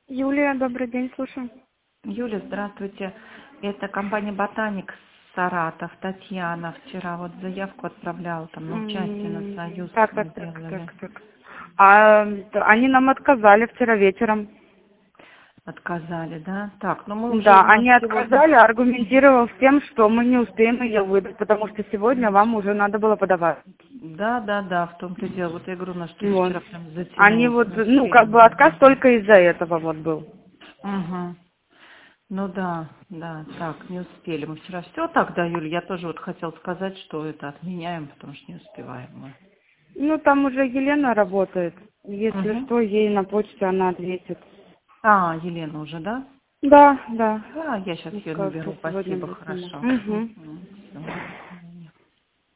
Юлия, добрый день, слушаю. Юля, здравствуйте. Это компания «Ботаник», Саратов. Татьяна вчера вот заявку отправляла там на участие на союз. Так, Мы так, так, делали. так, так. Они нам отказали вчера вечером. Отказали, да? Так, ну мы уже Да, у нас они сегодня... отказали, аргументировав тем, что мы не успеем ее выдать, потому что сегодня вам уже надо было подавать. Да, в том-то и дело. Вот я говорю, у нас что-то Вот. вчера прям Они затянулось. вот, Не ну, успели как бы мы. отказ только из-за этого вот был. Угу. Ну да, так, не успели. Мы вчера все так, да, Юля, я тоже вот хотела сказать, что это отменяем, потому что не успеваем мы. Ну, там уже Елена работает. Если Угу. что, ей на почте она ответит. А, Елена уже, да? Да, да. Да, я сейчас Ну, ее скажет, наберу, что сегодня спасибо, будет. хорошо. Угу. Всё.